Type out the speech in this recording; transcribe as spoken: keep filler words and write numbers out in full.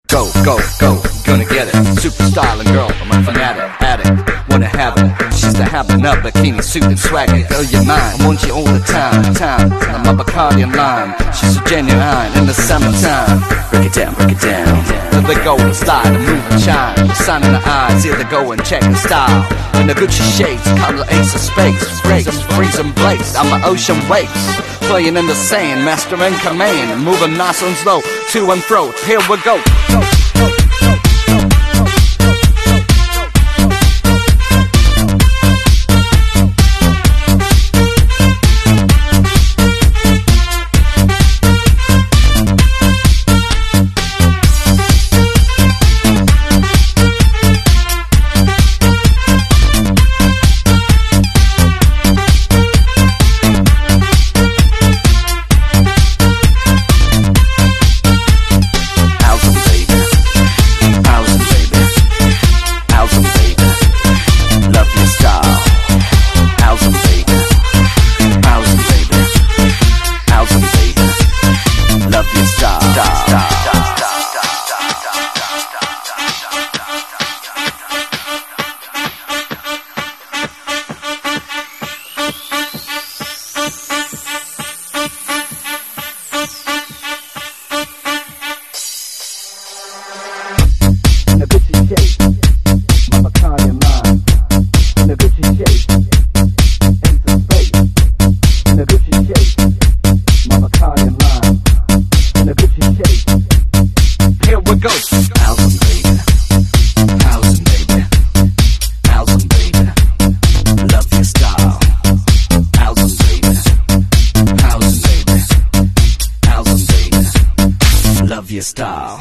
Go, go, go, gonna get it. Super styling girl, I'm a fanatic, addict, wanna have it. She's the having of bikini suit and swagger. Girl, you're mine, I want you all the time, time. I'm a Bacardi and lime. She's a genuine in the summertime. Break it down, break it down. Let the golden slide and move and shine. The sun in the eyes, here they go and check the style. In the Gucci shades, color ace of space. Race, freezing blaze, I'm an ocean waves. Playing in the sand, master in command. Moving nice and slow, to and fro. Here we go. Go, go, go. Style.